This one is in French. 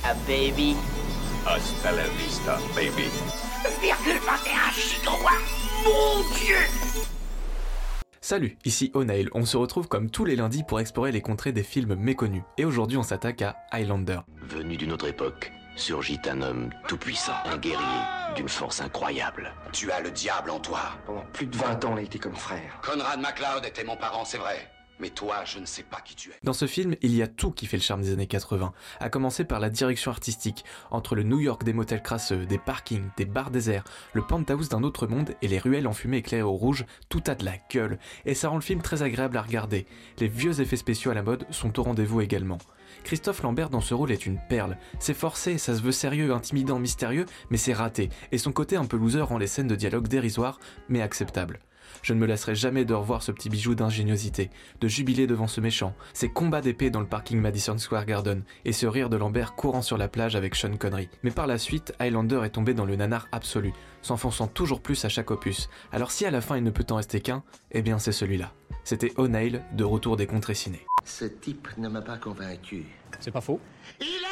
a baby. Hasta la vista, baby. 1,21 gigawatts. Mon Dieu! Salut, ici O'Neill, on se retrouve comme tous les lundis pour explorer les contrées des films méconnus. Et aujourd'hui on s'attaque à Highlander. Venu d'une autre époque, surgit un homme tout-puissant, un guerrier d'une force incroyable. Tu as le diable en toi. Pendant plus de 20 ans, on a été comme frères. Conrad MacLeod était mon parent, c'est vrai. Mais toi, je ne sais pas qui tu es. Dans ce film, il y a tout qui fait le charme des années 80, à commencer par la direction artistique, entre le New York des motels crasseux, des parkings, des bars déserts, le penthouse d'un autre monde et les ruelles enfumées éclairées au rouge, tout a de la gueule, et ça rend le film très agréable à regarder. Les vieux effets spéciaux à la mode sont au rendez-vous également. Christophe Lambert dans ce rôle est une perle, c'est forcé, ça se veut sérieux, intimidant, mystérieux, mais c'est raté, et son côté un peu loser rend les scènes de dialogue dérisoires, mais acceptables. Je ne me lasserai jamais de revoir ce petit bijou d'ingéniosité, de jubiler devant ce méchant, ces combats d'épée dans le parking Madison Square Garden, et ce rire de Lambert courant sur la plage avec Sean Connery. Mais par la suite, Highlander est tombé dans le nanar absolu, s'enfonçant toujours plus à chaque opus. Alors si à la fin il ne peut en rester qu'un, eh bien c'est celui-là. C'était O'Neill, de retour des contrées ciné. Ce type ne m'a pas convaincu. C'est pas faux. Il